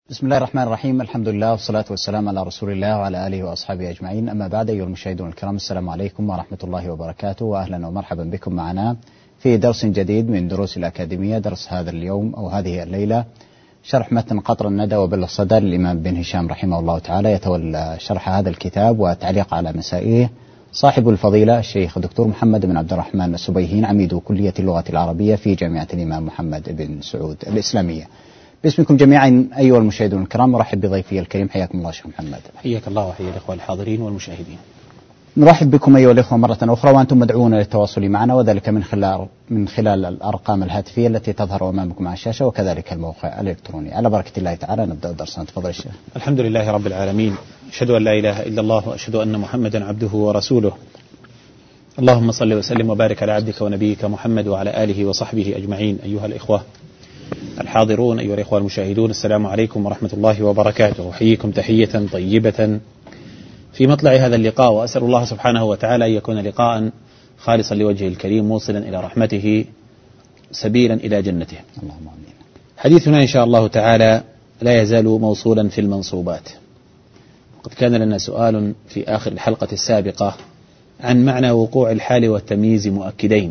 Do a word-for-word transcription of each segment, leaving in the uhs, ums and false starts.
بسم الله الرحمن الرحيم. الحمد لله والصلاة والسلام على رسول الله وعلى آله وأصحابه أجمعين. أما بعد، أيها المشاهدون الكرام، السلام عليكم ورحمة الله وبركاته، وأهلا ومرحبا بكم معنا في درس جديد من دروس الأكاديمية. درس هذا اليوم أو هذه الليلة شرح متن قطر الندى وبل الصدى للإمام بن هشام رحمه الله تعالى. يتولى شرح هذا الكتاب والتعليق على مسائله صاحب الفضيلة الشيخ الدكتور محمد بن عبد الرحمن السبيهين، عميد كلية اللغة العربية في جامعة الإمام محمد بن سعود الإسلامية. باسمكم جميعا أيها المشاهدون الكرام، مرحب بضيفي الكريم، حياكم الله شيخ محمد. حياك الله وحيا الإخوة الحاضرين والمشاهدين. نرحب بكم أيها الإخوة مرة أخرى، وأنتم مدعوون للتواصل معنا، وذلك من خلال من خلال الأرقام الهاتفية التي تظهر أمامكم على الشاشة، وكذلك الموقع الإلكتروني. على بركة الله تعالى نبدأ درسنا. تفضل الشيخ. الحمد لله رب العالمين، أشهد أن لا إله إلا الله وأشهد أن محمدا عبده ورسوله. اللهم صل وسلم وبارك على عبدك ونبيك محمد وعلى آله وصحبه أجمعين. أيها الإخوة الحاضرون، أيها الإخوة المشاهدون، السلام عليكم ورحمة الله وبركاته. أحييكم تحية طيبة في مطلع هذا اللقاء، وأسأل الله سبحانه وتعالى أن يكون لقاء خالصا لوجهه الكريم، موصلا إلى رحمته، سبيلا إلى جنته. اللهم آمين. حديثنا إن شاء الله تعالى لا يزال موصولا في المنصوبات. قد كان لنا سؤال في آخر الحلقة السابقة عن معنى وقوع الحال والتمييز مؤكدين،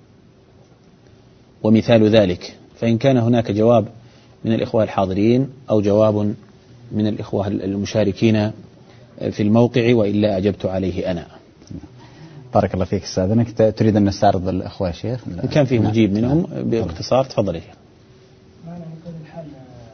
ومثال ذلك، فإن كان هناك جواب من الإخوة الحاضرين أو جواب من الإخوة المشاركين في الموقع، وإلا أجبت عليه أنا. بارك الله فيك أستاذنك. تريد أن نستعرض الإخوة يا شيخ؟ إن كان فيه مجيب منهم باختصار تفضل يا شيخ. معنى يكون الحال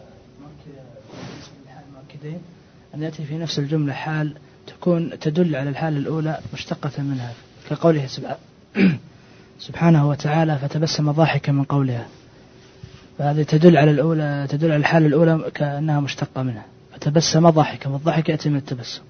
مؤكدين أن يأتي في نفس الجملة حال تكون تدل على الحال الأولى مشتقة منها، كقوله سبحانه وتعالى فتبسم ضاحكا من قولها، فهذه تدل على الأولى، تدل على الحال الأولى كأنها مشتقة منها، فتبسم ضاحكا، والضحك يأتي من التبسم.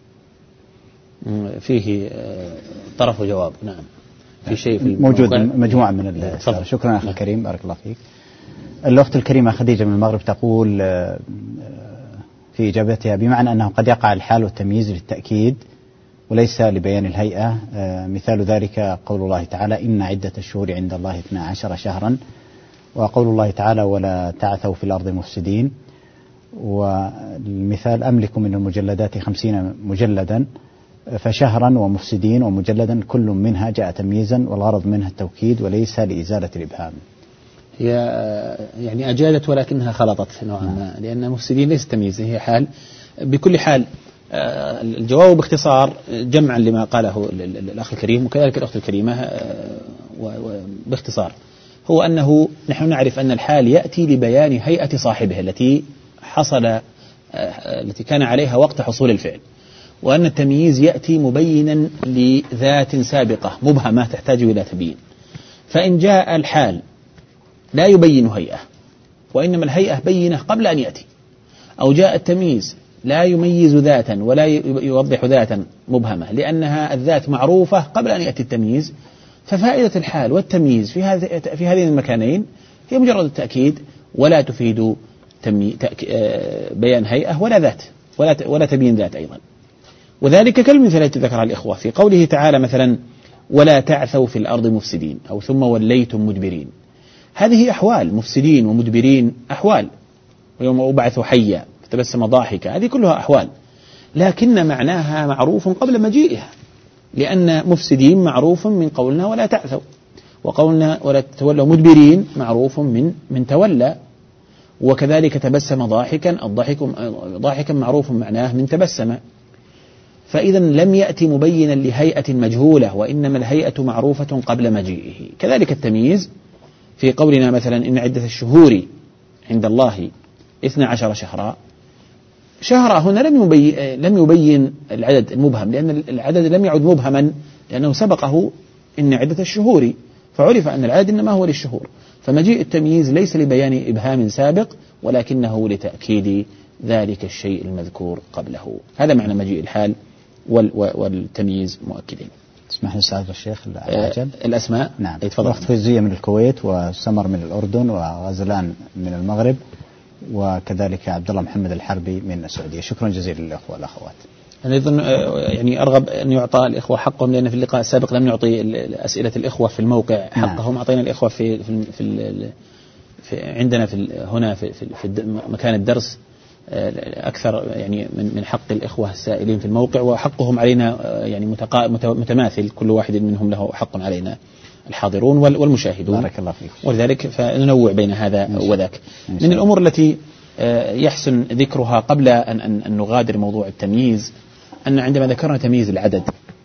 فيه طرف وجواب. نعم، في شيء في موجود مجموعة من الأسئلة. شكرا أخي الكريم، بارك الله فيك. الأخت الكريمة خديجة من المغرب تقول في إجابتها بمعنى أنه قد يقع الحال والتمييز للتأكيد وليس لبيان الهيئة. مثال ذلك قول الله تعالى إن عدة الشهور عند الله اثنا عشر شهرا، وقول الله تعالى ولا تعثوا في الأرض مفسدين. والمثال أملك من المجلدات خمسين مجلدا، فشهرا ومفسدين ومجلدا كل منها جاء تمييزا، والغرض منها التوكيد وليس لإزالة الإبهام. هي يعني أجادت ولكنها خلطت نوعا ما، لأن مفسدين ليس تمييز، هي حال. بكل حال الجواب باختصار جمعا لما قاله الأخ الكريم وكذلك الأخت الكريمة باختصار، هو أنه نحن نعرف أن الحال يأتي لبيان هيئة صاحبه التي حصل التي كان عليها وقت حصول الفعل، وأن التمييز يأتي مبينا لذات سابقة مبهمة تحتاج إلى تبيين. فإن جاء الحال لا يبين هيئة وإنما الهيئة بينة قبل أن يأتي، أو جاء التمييز لا يميز ذاتا ولا يوضح ذاتا مبهمة لأنها الذات معروفة قبل أن يأتي التمييز، ففائدة الحال والتمييز في هذه في هذين المكانين هي مجرد التأكيد، ولا تفيد بيان هيئة ولا ذات ولا ولا تبيين ذات أيضا. وذلك كالمثال التي ذكرها الإخوة في قوله تعالى مثلا ولا تعثوا في الأرض مفسدين، أو ثم وليتم مدبرين. هذه أحوال، مفسدين ومدبرين أحوال، ويوم أبعث حيا فتبسم ضاحكا، هذه كلها أحوال، لكن معناها معروف قبل مجيئها، لأن مفسدين معروف من قولنا ولا تعثوا، وقولنا ولا تتولوا مدبرين معروف من من تولى، وكذلك تبسم ضاحكا، الضحك ضاحكا معروف معناه من تبسم. فإذا لم يأتي مبينا لهيئة مجهولة، وإنما الهيئة معروفة قبل مجيئه. كذلك التمييز في قولنا مثلا إن عدة الشهور عند الله اثنا عشر شهرا، شهر هنا لم يبين لم يبين العدد المبهم، لأن العدد لم يعد مبهما لأنه سبقه إن عدة الشهور، فعرف أن العدد إنما هو للشهور. فمجيء التمييز ليس لبيان إبهام سابق، ولكنه لتأكيد ذلك الشيء المذكور قبله. هذا معنى مجيء الحال والتمييز مؤكدين. اسمح لي أستاذ الشيخ العجل. الأسماء. نعم. أخت فوزية من الكويت، وسمر من الأردن، وغزلان من المغرب، وكذلك عبد الله محمد الحربي من السعودية. شكرا جزيلا للأخوة والأخوات. أنا أيضا يعني أرغب أن يعطى الإخوة حقهم، لأن في اللقاء السابق لم نعطي أسئلة الإخوة في الموقع حقهم. نعم. أعطينا الإخوة في في, في, في عندنا في هنا في, في, في مكان الدرس أكثر يعني من حق الإخوة السائلين في الموقع، وحقهم علينا يعني متماثل، كل واحد منهم له حق علينا الحاضرون والمشاهدون. بارك الله فيك. ولذلك فننوع بين هذا وذاك. من الأمور التي يحسن ذكرها قبل أن, أن, أن نغادر موضوع التمييز، أن عندما ذكرنا تمييز العدد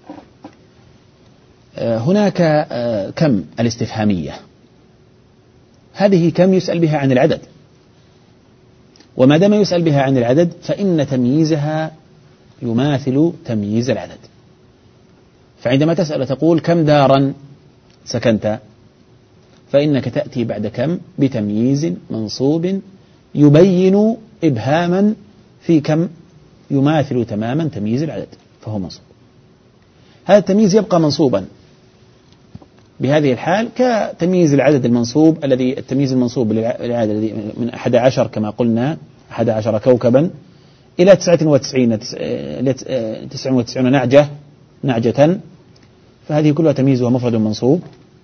هناك كم الاستفهامية، هذه كم يسأل بها عن العدد، وما دام يسأل بها عن العدد فإن تمييزها يماثل تمييز العدد. فعندما تسأل تقول كم دارا سكنت، فإنك تأتي بعد كم بتمييز منصوب يبين إبهاما في كم يماثل تماما تمييز العدد، فهو منصوب. هذا التمييز يبقى منصوبا بهذه الحال كتمييز العدد المنصوب الذي التمييز المنصوب للعدد الذي من أحد عشر كما قلنا أحد عشر كوكبا إلى تسعة وتسعين تسعة وتسعين نعجة نعجة، فهذه كلها تمييزها مفرد منصوب.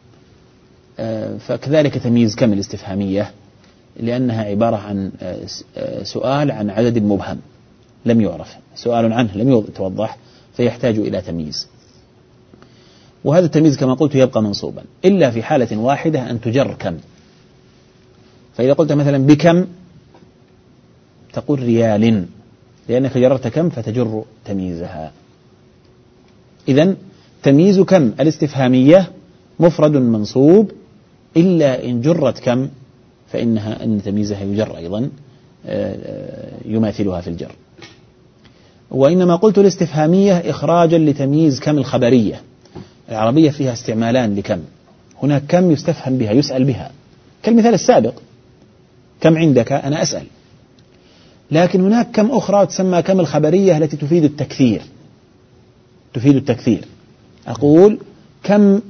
فكذلك تمييز كم الاستفهامية، لأنها عبارة عن سؤال عن عدد مبهم لم يعرف، سؤال عنه لم يتوضح، فيحتاج إلى تمييز. وهذا التمييز كما قلت يبقى منصوبا إلا في حالة واحدة، أن تجر كم. فإذا قلت مثلا بكم تقول ريال، لأنك جررت كم فتجر تمييزها. إذن تمييز كم الاستفهامية مفرد منصوب إلا إن جرت كم، فإنها أن تمييزها يجر أيضا يماثلها في الجر. وإنما قلت الاستفهامية إخراجا لتمييز كم الخبرية. العربية فيها استعمالان لكم، هناك كم يستفهم بها يسأل بها كالمثال السابق كم عندك أنا أسأل، لكن هناك كم أخرى تسمى كم الخبرية التي تفيد التكثير، تفيد التكثير. أقول كم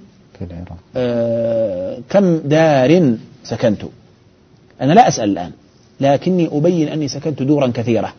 آه كم دار سكنت، أنا لا أسأل الآن لكني أبين أني سكنت دورا كثيرة.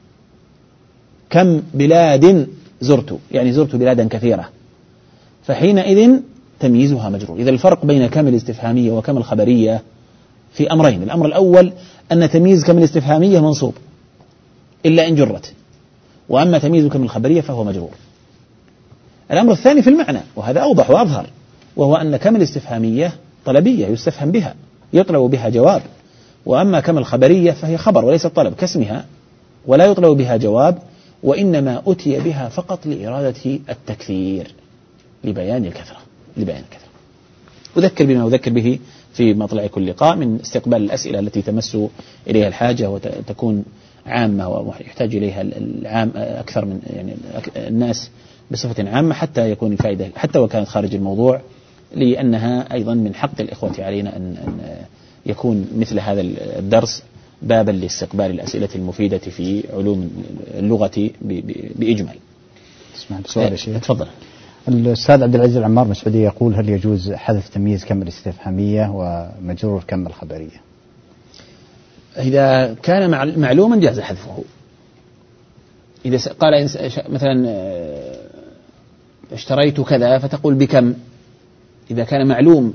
كم بلاد زرت، يعني زرت بلادا كثيرة، فحينئذ تمييزها مجرور. إذا الفرق بين كم الاستفهامية وكم الخبرية في أمرين: الأمر الأول أن تمييز كم الاستفهامية منصوب إلا إن جرت، وأما تمييز كم الخبرية فهو مجرور. الأمر الثاني في المعنى، وهذا أوضح وأظهر، وهو أن كم الاستفهامية طلبية يستفهم بها يطلب بها جواب، وأما كم الخبرية فهي خبر وليس طلب كاسمها، ولا يطلب بها جواب، وإنما أتي بها فقط لإرادة التكثير لبيان الكثرة لبيان الكثرة. أذكر بما أذكر به في مطلع كل لقاء من استقبال الأسئلة التي تمس إليها الحاجة وتكون عامة ويحتاج إليها العام أكثر من يعني الناس بصفة عامة، حتى يكون الفائدة حتى وكانت خارج الموضوع، لأنها أيضا من حق الإخوة علينا أن يكون مثل هذا الدرس بابا لاستقبال الأسئلة المفيدة في علوم اللغة بإجمال. اسمع بسؤال يا شيخ. تفضل. الأستاذ عبد العزيز العمار مسعودي يقول: هل يجوز حذف تمييز كم الاستفهامية ومجرور كم الخبرية؟ إذا كان معلوما جاز حذفه. إذا قال مثلا اشتريت كذا فتقول بكم، إذا كان معلوم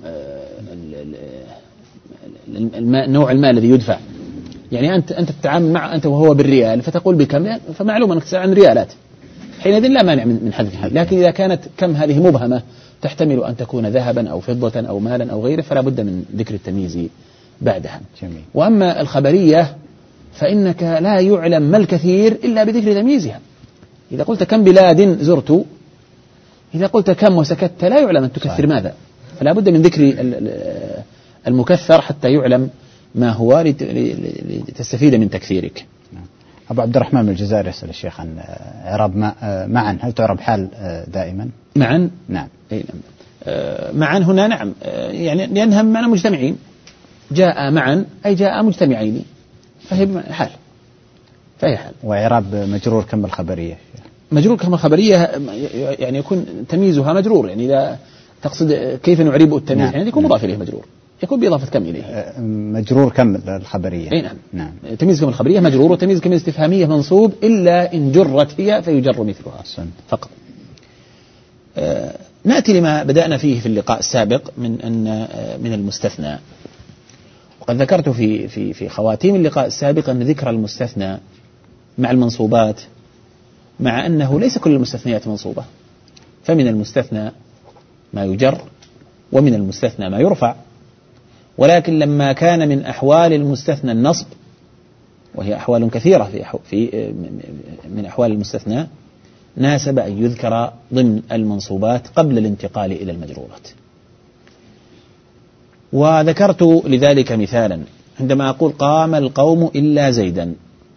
نوع المال الذي يدفع، يعني أنت أنت تتعامل مع أنت وهو بالريال فتقول بكم، فمعلوم أنك تسأل عن ريالات، حينئذ لا مانع من حذفها. لكن إذا كانت كم هذه مبهمة تحتمل أن تكون ذهبا أو فضة أو مالا أو غيره، فلا بد من ذكر التمييز بعدها. جميل. وأما الخبرية فإنك لا يعلم ما الكثير إلا بذكر تمييزها. إذا قلت كم بلاد زرت، إذا قلت كم وسكت لا يعلم أن تكثر ماذا، فلا بد من ذكر المكثر حتى يعلم ما هو لتستفيد من تكثيرك. أبو عبد الرحمن من الجزائر يسأل الشيخ عن إعراب معا، هل تعرب حال دائما؟ معا؟ نعم. معا هنا نعم، يعني لأنها معنا مجتمعين، جاء معا أي جاء مجتمعين، فهي حال فهي حال. وإعراب مجرور كم الخبرية؟ مجرور كم الخبرية يعني يكون تمييزها مجرور، يعني إذا تقصد كيف نعرب التمييز، نعم. يعني يكون مضاف إليه مجرور، يكون بإضافة كم إليه. مجرور كم الخبرية؟ أي نعم. نعم. تمييز كم الخبرية مجرور، وتمييز كم الاستفهامية منصوب إلا إن جرت هي فيجر مثلها فقط. آه نأتي لما بدأنا فيه في اللقاء السابق من أن آه من المستثنى. وقد ذكرت في في في خواتيم اللقاء السابق أن ذكر المستثنى مع المنصوبات مع أنه ليس كل المستثنيات منصوبة، فمن المستثنى ما يجر ومن المستثنى ما يرفع، ولكن لما كان من أحوال المستثنى النصب، وهي أحوال كثيرة في في من أحوال المستثنى، ناسب أن يذكر ضمن المنصوبات قبل الانتقال إلى المجرورات. وذكرت لذلك مثالا عندما أقول قام القوم إلا زيدا،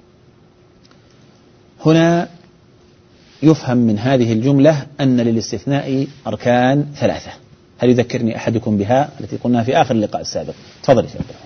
هنا يفهم من هذه الجملة أن للاستثناء أركان ثلاثة. هل يذكرني أحدكم بها التي قلناها في آخر اللقاء السابق؟ تفضل يا شيخ.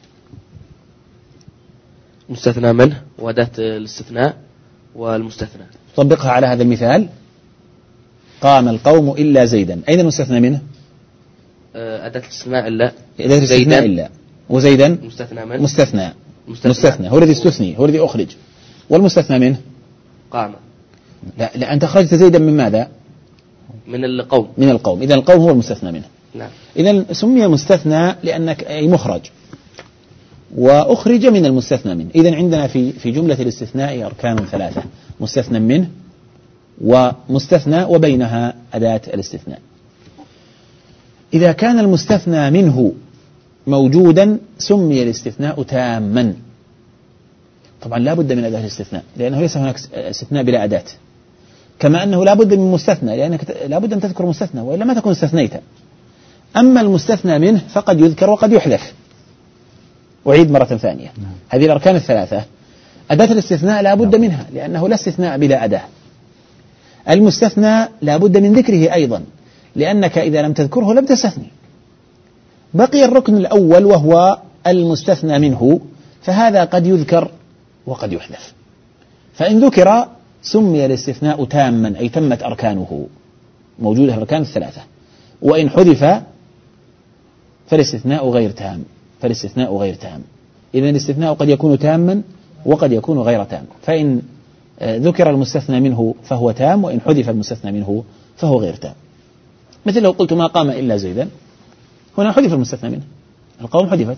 مستثنى منه وأداة الاستثناء والمستثنى. طبقها على هذا المثال. قام القوم إلا زيدا، أين المستثنى منه؟ أداة الاستثناء إلا. أداة الاستثناء إلا. وزيدا مستثنى منه. مستثنى. مستثنى. مستثنى هو الذي استثني، هو الذي أخرج. والمستثنى منه قام. لا, لا أنت أخرجت زيدا من ماذا؟ من القوم. من القوم. إذا القوم هو المستثنى منه. نعم. إذا سمي مستثنى لأنك أي مخرج، وأخرج من المستثنى منه. إذا عندنا في في جملة الاستثناء أركان ثلاثة: مستثنى منه ومستثنى وبينها أداة الاستثناء. إذا كان المستثنى منه موجودا سمي الاستثناء تاما. طبعا لا بد من أداة الاستثناء لأنه ليس هناك استثناء بلا أداة، كما أنه لا بد من مستثنى لأنك لا بد أن تذكر مستثنى وإلا ما تكون استثنيت. أما المستثنى منه فقد يذكر وقد يحذف. أعيد مرة ثانية. هذه الأركان الثلاثة أداة الاستثناء لا بد منها لأنه لا استثناء بلا أداة. المستثنى لا بد من ذكره أيضا لأنك إذا لم تذكره لم تستثني. بقي الركن الأول وهو المستثنى منه، فهذا قد يذكر وقد يحذف. فإن ذكر سمي الاستثناء تاما أي تمت أركانه، موجودة الأركان الثلاثة. وإن حذف فالاستثناء غير تام فالاستثناء غير تام إذن الاستثناء قد يكون تاما وقد يكون غير تام. فإن ذكر المستثنى منه فهو تام، وإن حذف المستثنى منه فهو غير تام. مثل لو قلت ما قام إلا زيدا، هنا حذف المستثنى منه، القوم حذفت،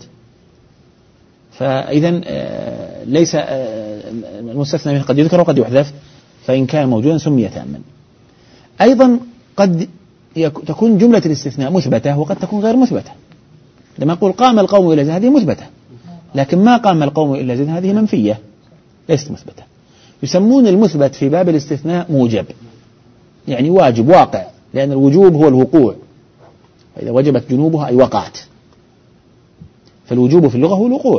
فإذا ليس المستثنى منه قد يذكر وقد يحذف، فإن كان موجودا سمي تاما. أيضا قد تكون جملة الاستثناء مثبتة وقد تكون غير مثبتة. لما أقول قام القوم إلا زيد هذه مثبتة، لكن ما قام القوم إلا زيد هذه منفية ليست مثبتة. يسمون المثبت في باب الاستثناء موجب، يعني واجب واقع، لأن الوجوب هو الوقوع، فإذا وجبت جنوبها أي وقعت، فالوجوب في اللغة هو الوقوع.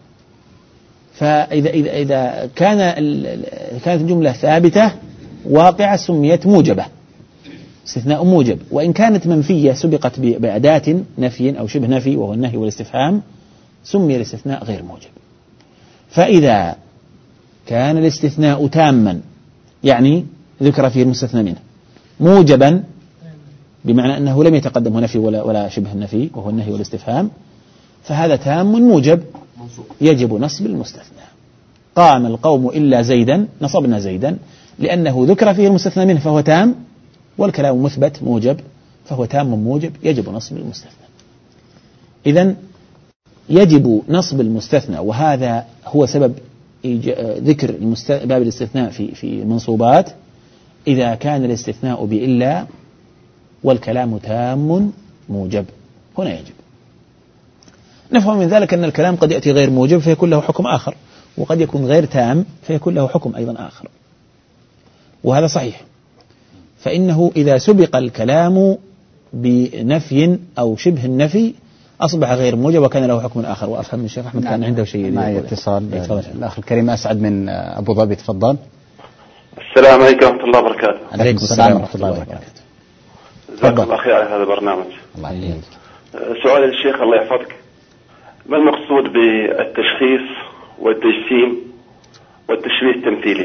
فإذا إذا إذا كان كانت الجملة ثابتة واقعة سميت موجبة، استثناء موجب. وإن كانت منفية سبقت بأداة نفي أو شبه نفي وهو النهي والاستفهام سمي الاستثناء غير موجب. فإذا كان الاستثناء تاما يعني ذكر فيه المستثنى منه، موجبا بمعنى أنه لم يتقدمه نفي ولا ولا شبه النفي وهو النهي والاستفهام، فهذا تام موجب يجب نصب المستثنى. قام القوم إلا زيدا، نصبنا زيدا لأنه ذكر فيه المستثنى منه فهو تام، والكلام مثبت موجب فهو تام موجب يجب نصب المستثنى. إذن يجب نصب المستثنى، وهذا هو سبب ذكر باب الاستثناء في في منصوبات إذا كان الاستثناء بإلا والكلام تام موجب، هنا يجب. نفهم من ذلك أن الكلام قد يأتي غير موجب فيكون له حكم آخر، وقد يكون غير تام فيكون له حكم أيضا آخر، وهذا صحيح. فإنه إذا سبق الكلام بنفي أو شبه النفي أصبح غير موجب وكان له حكم آخر. وأفهم من الشيخ أحمد كان عنده شيء. معي اتصال الأخ الكريم أسعد من أبو ظبي، تفضل. السلام عليكم ورحمة الله وبركاته. عليكم السلام ورحمة الله وبركاته. جزاك الله خير على هذا البرنامج. الله يحييك. سؤال للشيخ الله يحفظك، ما المقصود بالتشخيص والتجسيم والتشبيه التمثيلي؟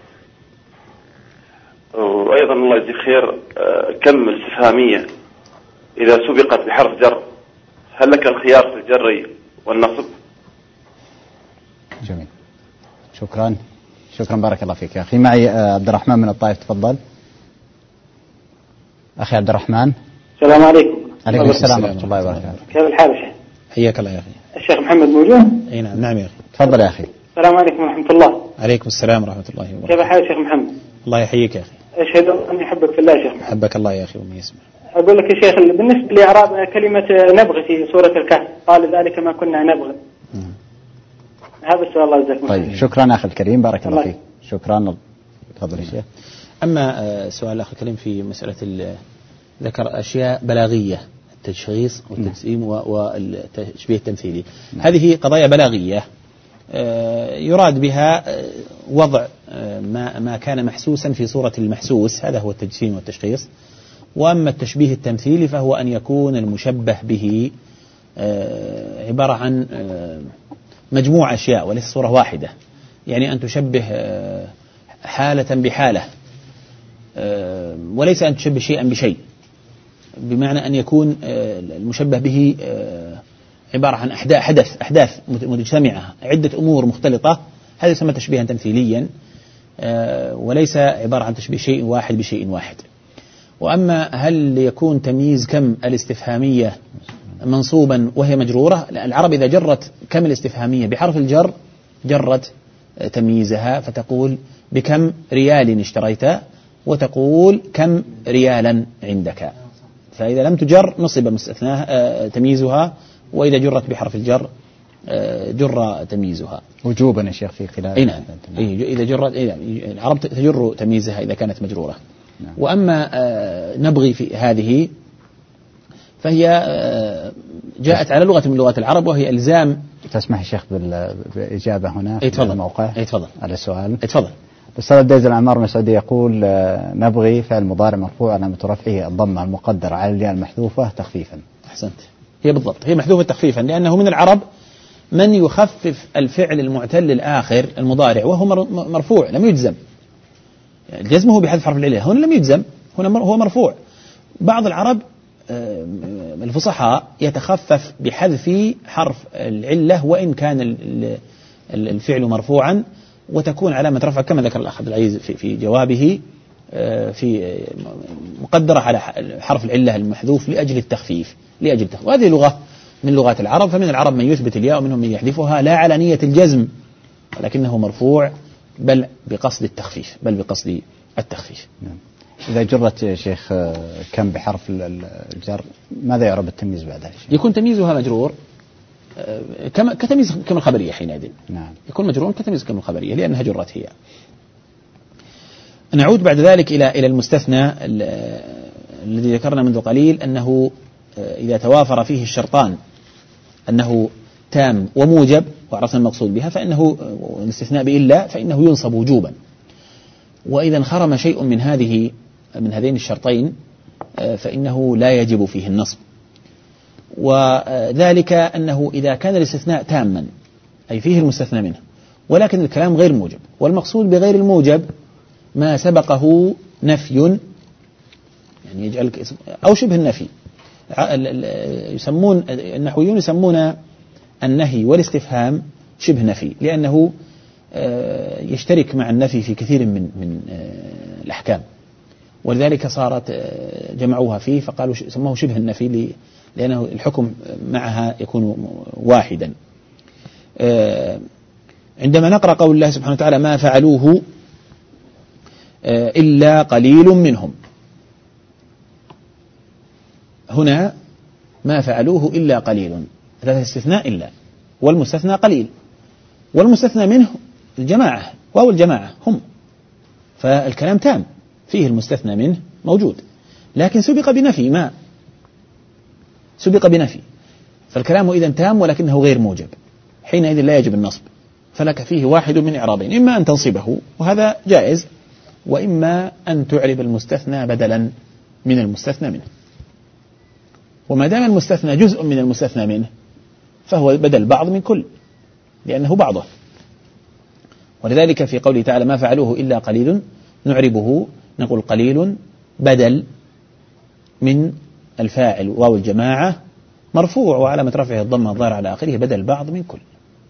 وأيضا الله يجزيك خير، كم الاستفهامية إذا سبقت بحرف جر هل لك الخيار في الجر والنصب؟ جميل، شكرا شكرا بارك الله فيك يا أخي. معي عبد الرحمن من الطائف، تفضل أخي عبد الرحمن. السلام عليكم. عليكم السلام ورحمة الله وبركاته. كيف الحال يا شيخ؟ حياك الله يا أخي. الشيخ محمد موجود؟ أي نعم. نعم يا أخي. تفضل يا أخي. السلام عليكم ورحمة الله. عليكم السلام ورحمة الله وبركاته. كيف حالك يا شيخ محمد؟ الله يحييك يا أخي. أشهد أني أحبك في الله يا شيخ محمد. حبك الله يا أخي ومن يسمع. أقول لك يا شيخ بالنسبة لإعراب كلمة نبغي في سورة الكهف، قال ذلك ما كنا نبغي. هذا السؤال. الله يجزاكم طيب خير. شكرا أخي الكريم، بارك الله فيك. شكرا. تفضل يا شيخ. أما سؤال الأخ الكريم في مسألة ذكر أشياء بلاغية، التشخيص والتجسيم والتشبيه التمثيلي، هذه قضايا بلاغية يراد بها وضع ما ما كان محسوسا في صورة المحسوس، هذا هو التجسيم والتشخيص. وأما التشبيه التمثيلي فهو أن يكون المشبه به عبارة عن مجموعة أشياء وليس صورة واحدة، يعني أن تشبه حالة بحالة وليس أن تشبه شيئا بشيء، بمعنى أن يكون المشبه به عبارة عن أحداث حدث أحداث مجتمعة، عدة أمور مختلطة، هذا يسمى تشبيها تمثيليا، وليس عبارة عن تشبيه شيء واحد بشيء واحد. وأما هل يكون تمييز كم الاستفهامية منصوبا وهي مجرورة، العرب إذا جرت كم الاستفهامية بحرف الجر جرت تمييزها، فتقول بكم ريال اشتريت، وتقول كم ريالا عندك. فإذا لم تجر نصب مستثناها تمييزها، وإذا جرت بحرف الجر جر تمييزها وجوبا يا شيخ في خلال. أي نعم. إذا جرت العرب تجر تمييزها إذا كانت مجرورة. نعم. وأما نبغي في هذه فهي جاءت على لغة من لغات العرب، وهي إلزام. تسمح يا شيخ بالإجابة هنا في اتفضل. الموقع؟ اتفضل. على السؤال. اتفضل. الأستاذ عبد العزيز العمار من السعودية يقول نبغي فعل مضارع مرفوع علامة رفعه الضمة المقدرة على الياء المحذوفة تخفيفا. أحسنت، هي بالضبط هي محذوفة تخفيفا، لأنه من العرب من يخفف الفعل المعتل الآخر المضارع وهو مرفوع لم يجزم، يعني جزمه بحذف حرف العلة، هنا لم يجزم، هنا هو مرفوع. بعض العرب الفصحاء يتخفف بحذف حرف العلة وإن كان الفعل مرفوعا، وتكون علامة رفع كما ذكر الأخ عبد العزيز في في جوابه في مقدرة على حرف العلة المحذوف لأجل التخفيف لأجل التخفيف. وهذه لغة من لغات العرب، فمن العرب من يثبت الياء ومنهم من يحذفها لا على نية الجزم، ولكنه مرفوع بل بقصد التخفيف بل بقصد التخفيف. نعم. إذا جرت يا شيخ كم بحرف الجر ماذا يعرب التمييز بعدها؟ يكون تمييزها مجرور كما كتمييز كم الخبرية حينئذ. نعم. يكون مجرور كتمييز كم الخبرية لأنها جرت هي. نعود بعد ذلك إلى إلى المستثنى الذي ذكرنا منذ قليل، أنه إذا توافر فيه الشرطان أنه تام وموجب وعرفنا المقصود بها، فإنه الاستثناء بإلا فإنه ينصب وجوبا. وإذا انخرم شيء من هذه من هذين الشرطين فإنه لا يجب فيه النصب، وذلك أنه إذا كان الاستثناء تاما أي فيه المستثنى منه ولكن الكلام غير موجب، والمقصود بغير الموجب ما سبقه نفي، يعني يجعل أو شبه النفي. يسمون النحويون يسمون النهي والاستفهام شبه نفي، لأنه يشترك مع النفي في كثير من من الأحكام، ولذلك صارت جمعوها فيه فقالوا سموه شبه النفي لأنه الحكم معها يكون واحدا. عندما نقرأ قول الله سبحانه وتعالى ما فعلوه إلا قليل منهم، هنا ما فعلوه إلا قليل، هذا استثناء إلا، والمستثنى قليل، والمستثنى منه الجماعة واو الجماعة هم، فالكلام تام فيه المستثنى منه موجود، لكن سبق بنفي ما سبق بنفي، فالكلام إذن تام ولكنه غير موجب، حينئذ لا يجب النصب، فلك فيه واحد من إعرابين، إما أن تنصبه وهذا جائز، وإما أن تعرب المستثنى بدلا من المستثنى منه. وما دام المستثنى جزء من المستثنى منه فهو بدل بعض من كل، لأنه بعضه. ولذلك في قوله تعالى ما فعلوه إلا قليل نعربه نقول قليل بدل من الفاعل واو الجماعة مرفوع وعلامة رفعه الضمة الظاهرة على آخره بدل بعض من كل.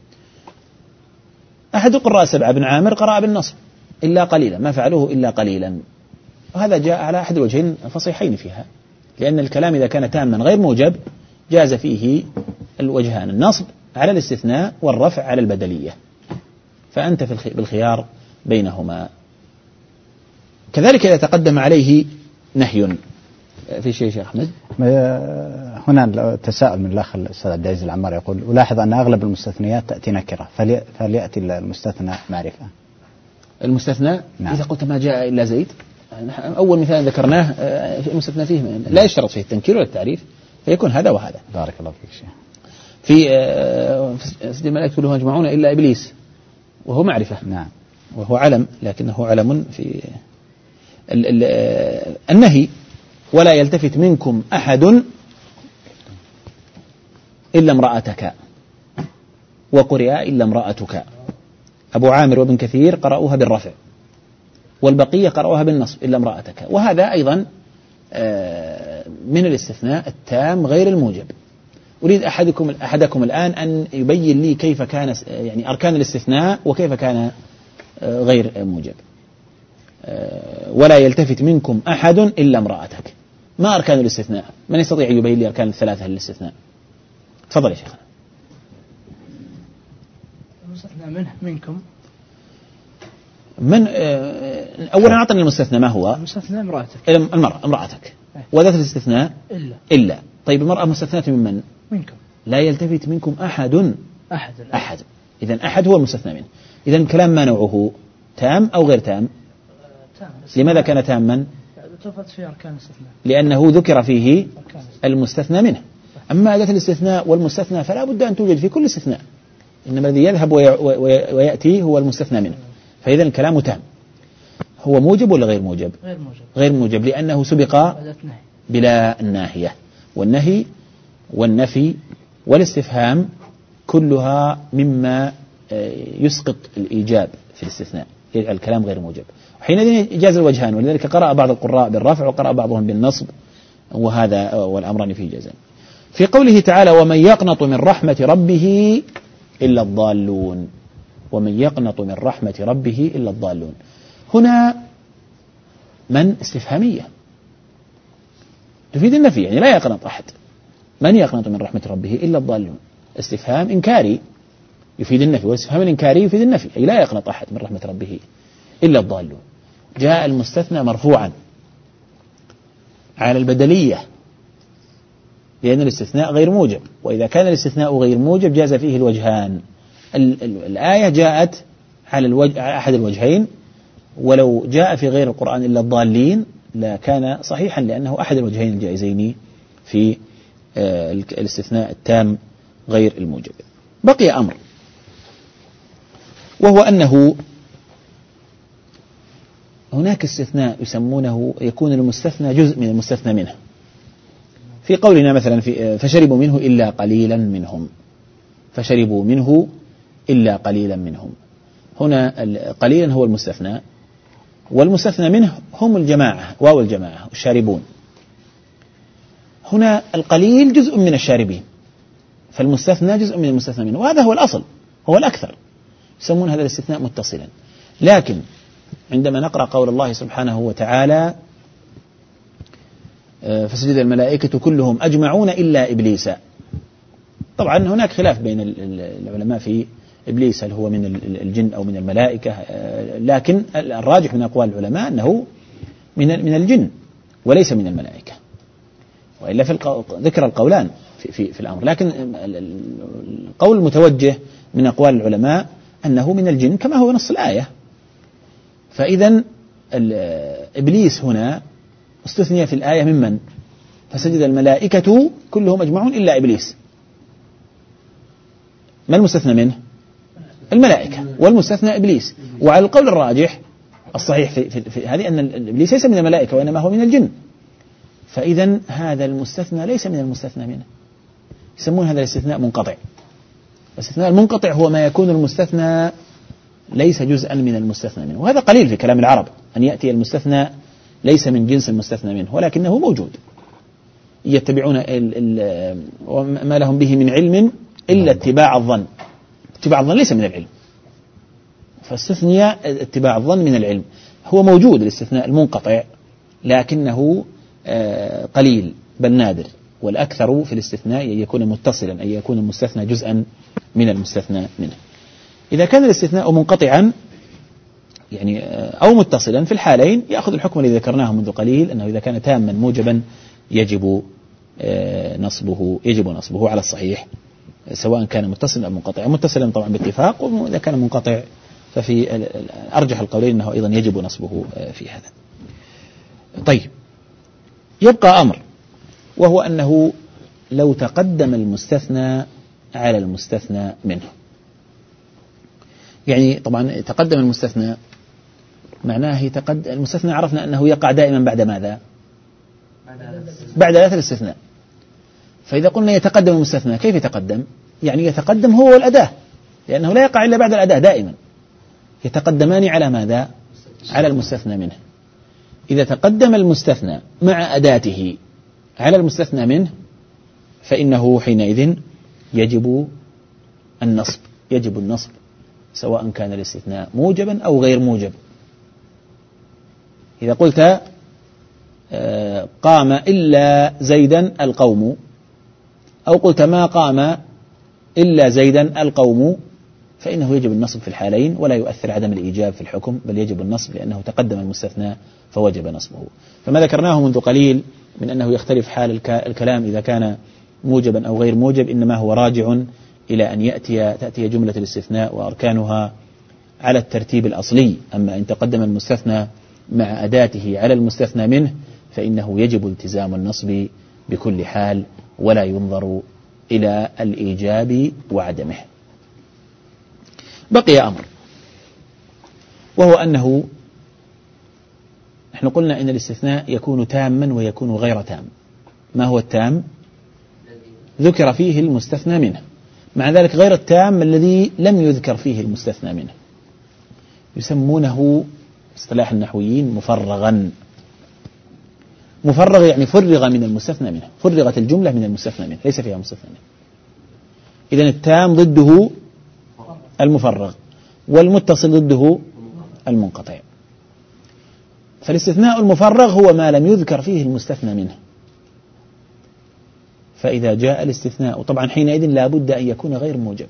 أحد قراء سبعة بن عامر قرأ بالنصب إلا قليلا، ما فعلوه إلا قليلا، وهذا جاء على أحد الوجهين الفصيحين فيها، لأن الكلام إذا كان تاما غير موجب جاز فيه الوجهان، النصب على الاستثناء والرفع على البدلية، فأنت في بالخيار بينهما. كذلك إذا تقدم عليه نهي. في شيء شيخ أحمد؟ هنا تساؤل من الأخ الأستاذ عبد العزيز العمار يقول: ألاحظ أن أغلب المستثنيات تأتي نكرة، فليأتي المستثنى معرفة. المستثنى نعم. إذا قلت ما جاء إلا زيد، أول مثال ذكرناه المستثنى فيه لا يشترط فيه التنكير ولا التعريف، فيكون هذا وهذا. بارك الله فيك شيخ. في في الملائكة كلهم أجمعون إلا إبليس، وهو معرفة. نعم. وهو علم، لكنه علم في ال ال النهي: ولا يلتفت منكم أحد إلا امرأتك، وقرئ إلا امرأتك. أبو عامر وابن كثير قرأوها بالرفع، والبقية قرأوها بالنصب إلا امرأتك. وهذا أيضا من الاستثناء التام غير الموجب. أريد أحدكم أحدكم الآن أن يبين لي كيف كان يعني أركان الاستثناء وكيف كان غير موجب. ولا يلتفت منكم أحد إلا امرأتك، ما أركان الاستثناء؟ من يستطيع أن يبين لي أركان الثلاثة للاستثناء؟ تفضل يا شيخنا. المستثنى منه منكم. من أولا أعطني المستثنى ما هو؟ المستثنى امرأتك. المرأة امرأتك. وذات الاستثناء إلا. إلا. طيب المرأة مستثناة من من؟ منكم. لا يلتفت منكم أحد. أحد. أحد. إذن أحد هو المستثنى منه. إذن الكلام ما نوعه؟ تام أو غير تام؟ تام. لماذا كان تاما؟ تفت في أركان الاستثناء. لأنه ذكر فيه المستثنى منه. أما أداة الاستثناء والمستثنى فلا بد أن توجد في كل استثناء، إنما الذي يذهب ويأتي هو المستثنى منه. فإذا الكلام تام. هو موجب ولا غير موجب؟ غير موجب. غير موجب لأنه سبق بلا الناهية. والنهي والنفي والاستفهام كلها مما يسقط الإيجاب في الاستثناء، يجعل الكلام غير موجب. حينئذ جاز الوجهان، ولذلك قرأ بعض القراء بالرفع وقرأ بعضهم بالنصب، وهذا والأمران فيه جزاء. في قوله تعالى: ومن يقنط من رحمة ربه إلا الضالون. ومن يقنط من رحمة ربه إلا الضالون. هنا من استفهامية تفيد النفي، يعني لا يقنط أحد. من يقنط من رحمة ربه إلا الضالون. استفهام إنكاري يفيد النفي، والاستفهام الإنكاري يفيد النفي، أي لا يقنط أحد من رحمة ربه إلا الضالون. جاء المستثنى مرفوعا على البدلية لأن الاستثناء غير موجب، وإذا كان الاستثناء غير موجب جاز فيه الوجهان. الآية جاءت على الوجه على أحد الوجهين، ولو جاء في غير القرآن إلا الضالين لكان صحيحا، لأنه أحد الوجهين الجائزين في الاستثناء التام غير الموجب. بقي أمر، وهو أنه هناك استثناء يسمونه يكون المستثنى جزء من المستثنى منه. في قولنا مثلا في فشربوا منه إلا قليلا منهم، فشربوا منه إلا قليلا منهم. هنا قليلا هو المستثنى، والمستثنى منه هم الجماعة، واو الجماعة الشاربون. هنا القليل جزء من الشاربين، فالمستثنى جزء من المستثنى منه، وهذا هو الأصل، هو الأكثر. يسمون هذا الاستثناء متصلا. لكن عندما نقرأ قول الله سبحانه وتعالى: فسجد الملائكة كلهم أجمعون إلا إبليس. طبعا هناك خلاف بين العلماء في إبليس، هل هو من الجن أو من الملائكة، لكن الراجح من أقوال العلماء أنه من من الجن وليس من الملائكة، وإلا في ذكر القولان في, في, في الأمر. لكن القول المتوجه من أقوال العلماء أنه من الجن كما هو نص الآية. فإذا إبليس هنا استثني في الآية ممن؟ فسجد الملائكة كلهم أجمعون إلا إبليس. ما المستثنى منه؟ الملائكة، والمستثنى إبليس. وعلى القول الراجح الصحيح في, في, في هذه أن إبليس ليس من الملائكة وإنما هو من الجن. فإذا هذا المستثنى ليس من المستثنى منه، يسمون هذا الاستثناء منقطع. الاستثناء المنقطع هو ما يكون المستثنى ليس جزءا من المستثنى منه، وهذا قليل في كلام العرب أن يأتي المستثنى ليس من جنس المستثنى منه، ولكنه موجود. يتبعون ما لهم به من علم إلا اتباع الظن. اتباع الظن ليس من العلم، فاستثني اتباع الظن من العلم. هو موجود الاستثناء المنقطع، لكنه قليل بل نادر، والأكثر في الاستثناء أن يكون متصلا، أن يكون المستثنى جزءا من المستثنى منه. إذا كان الاستثناء منقطعا يعني أو متصلا في الحالين يأخذ الحكم الذي ذكرناه منذ قليل، أنه إذا كان تاما موجبا يجب نصبه يجب نصبه على الصحيح، سواء كان متصلا أو منقطعا. متصلا طبعا باتفاق، وإذا كان منقطع ففي أرجح القولين أنه أيضا يجب نصبه في هذا. طيب، يبقى أمر، وهو أنه لو تقدم المستثنى على المستثنى منه. يعني طبعا تقدم المستثنى معناه يتقدم المستثنى، عرفنا أنه يقع دائما بعد ماذا؟ بعد أداة الاستثناء. فإذا قلنا يتقدم المستثنى، كيف يتقدم؟ يعني يتقدم هو والأداة، لأنه لا يقع إلا بعد الأداة دائما. يتقدمان على ماذا؟ على المستثنى منه. إذا تقدم المستثنى مع أداته على المستثنى منه فإنه حينئذ يجب النصب، يجب النصب سواء كان الاستثناء موجبا أو غير موجب. إذا قلت قام إلا زيدا القوم، أو قلت ما قام إلا زيدا القوم، فإنه يجب النصب في الحالين، ولا يؤثر عدم الإيجاب في الحكم، بل يجب النصب لأنه تقدم المستثنى فوجب نصبه. فما ذكرناه منذ قليل من أنه يختلف حال الكلام إذا كان موجبا أو غير موجب، إنما هو راجع إلى أن يأتي تأتي جملة الاستثناء وأركانها على الترتيب الأصلي. أما إن تقدم المستثنى مع أداته على المستثنى منه فإنه يجب التزام النصب بكل حال، ولا ينظر إلى الإيجاب وعدمه. بقي أمر، وهو أنه نحن قلنا إن الاستثناء يكون تاما ويكون غير تام. ما هو التام؟ ذكر فيه المستثنى منه. مع ذلك غير التام الذي لم يذكر فيه المستثنى منه يسمونه اصطلاح النحويين مفرغا. مفرغ يعني فرغ من المستثنى منه، فرغت الجملة من المستثنى منه، ليس فيها مستثنى منه. إذن التام ضده المفرغ، والمتصل ضده المنقطع. فالاستثناء المفرغ هو ما لم يذكر فيه المستثنى منه. فإذا جاء الاستثناء طبعا حينئذ لا بد أن يكون غير موجب،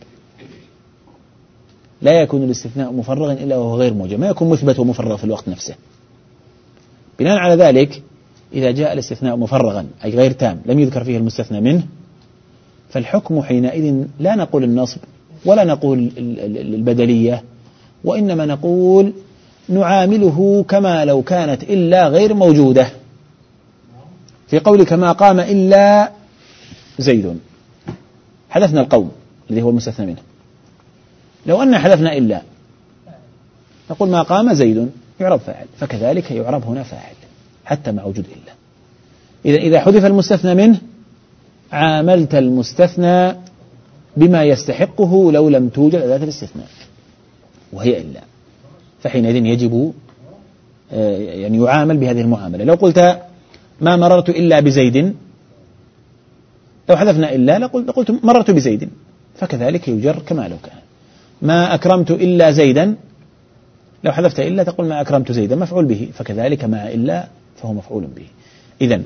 لا يكون الاستثناء مفرغا إلا وهو غير موجب، ما يكون مثبت ومفرغ في الوقت نفسه. بناء على ذلك إذا جاء الاستثناء مفرغا أي غير تام لم يذكر فيه المستثنى منه، فالحكم حينئذ لا نقول النصب ولا نقول البدلية، وإنما نقول نعامله كما لو كانت إلا غير موجودة. في قولك ما قام إلا زيد، حذفنا القوم الذي هو المستثنى منه. لو أن حذفنا إلا نقول ما قام زيد يعرب فاعل، فكذلك يعرب هنا فاعل حتى مع وجود إلا. إذا إذا حذف المستثنى منه عاملت المستثنى بما يستحقه لو لم توجد أداة الاستثناء وهي إلا، فحينئذ يجب يعني يعامل بهذه المعاملة. لو قلت ما مررت إلا بزيد، لو حذفنا إلا لقلت مررت بزيد، فكذلك يجر كما لو كان. ما أكرمت إلا زيدا، لو حذفت إلا تقول ما أكرمت زيدا مفعول به، فكذلك مع إلا فهو مفعول به. إذن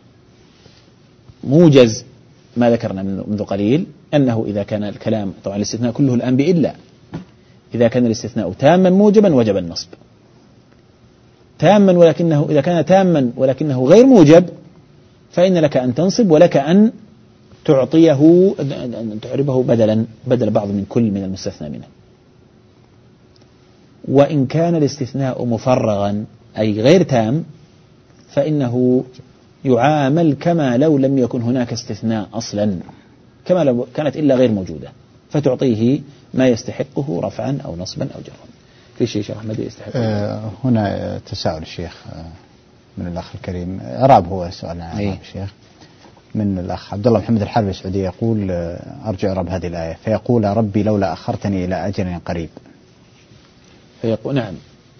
موجز ما ذكرنا منذ قليل أنه إذا كان الكلام طبعا الاستثناء كله الآن بإلا، إذا كان الاستثناء تاما موجبا وجب النصب، تاما ولكنه إذا كان تاما ولكنه غير موجب فإن لك أن تنصب ولك أن تعطيه أن تعربه بدلا بدل بعض من كل من المستثنى منه. وإن كان الاستثناء مفرغا أي غير تام فإنه يعامل كما لو لم يكن هناك استثناء أصلا، كما لو كانت إلا غير موجودة، فتعطيه ما يستحقه رفعا أو نصبا أو جرا. في شيء شيخ أحمد يستحق؟ آه هنا تساؤل الشيخ من الأخ الكريم، إعراب هو سؤال عن إعراب الشيخ من الأخ عبد الله محمد الحربي السعودي، يقول أرجو إعراب هذه الآية، فيقول ربي لولا أخرتني إلى أجل قريب. فيقول نعم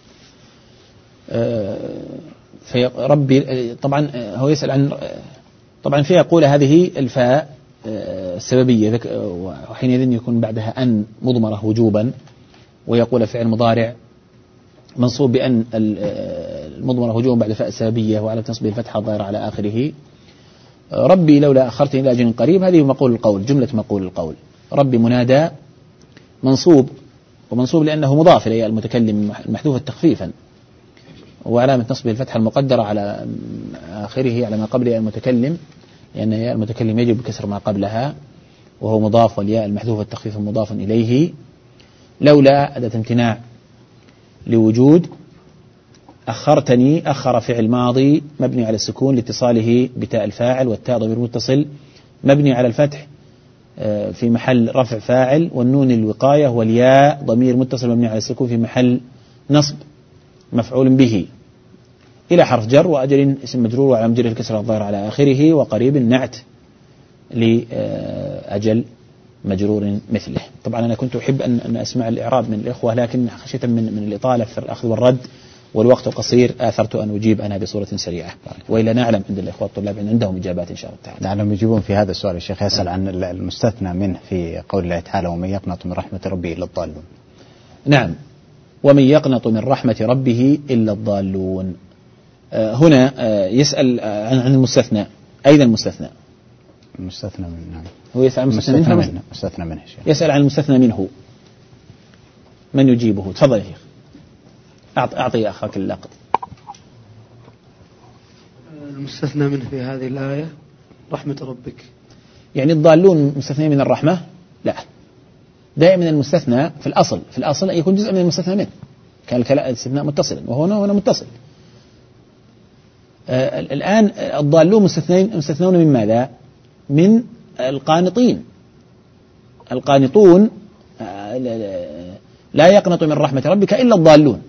آه في ربي طبعا هو يسأل عن طبعا فيقول هذه الفاء السببية وحينئذ يكون بعدها أن مضمرة وجوبا، ويقول فعل مضارع منصوب بأن المضمرة وجوبا بعد فاء السببية وعلى نصبه الفتحة الظاهرة على آخره. ربي لولا أخرتني إلى أجل قريب، هذه مقول القول، جملة مقول القول. ربي منادى منصوب، ومنصوب لأنه مضاف إلى المتكلم محذوفا تخفيفا، وعلامة نصبه الفتحة المقدرة على آخره على ما قبل المتكلم، لأن ياء المتكلم يجب كسر ما قبلها، وهو مضاف، والياء المحذوفة التخفيف مضاف إليه. لولا أداة امتناع لوجود. أخرتني، أخر فعل ماضي مبني على السكون لاتصاله بتاء الفاعل، والتاء ضمير متصل مبني على الفتح في محل رفع فاعل، والنون الوقاية، والياء ضمير متصل مبني على السكون في محل نصب مفعول به، إلى حرف جر، وأجل اسم مجرور وعلى مجره الكسر الظاهر على آخره، وقريب نعت لأجل مجرور مثله. طبعا أنا كنت أحب أن أسمع الإعراب من الإخوة، لكن خشية من, من الإطالة في الأخذ والرد والوقت قصير آثرت أن أجيب أنا بصورة سريعة، وإلا نعلم عند الإخوة الطلاب عندهم إجابات إن شاء الله تعالى. نعلم يجيبون في هذا السؤال. الشيخ يسأل عن المستثنى منه في قول الله تعالى ومن يقنط من رحمة ربه إلا الضالون. نعم، ومن يقنط من رحمة ربه إلا الضالون. آه هنا آه يسأل آه عن المستثنى. أين المستثنى؟ المستثنى منه. نعم. هو يسأل عن المستثنى منه. منه. مستثنى منه. يسأل عن المستثنى منه. من يجيبه؟ تفضل يا شيخ. أعطي أخاك اللقط. المستثنى منه في هذه الآية رحمة ربك. يعني الضالون مستثنى من الرحمة؟ لا، دائما المستثنى في الأصل في الأصل يكون جزء من المستثنى منه، كان الاستثناء متصلا، وهنا هنا متصل. آه الآن الضالون مستثنين مستثنون من ماذا؟ من القانطين. القانطون آه لا يقنط من رحمة ربك إلا الضالون.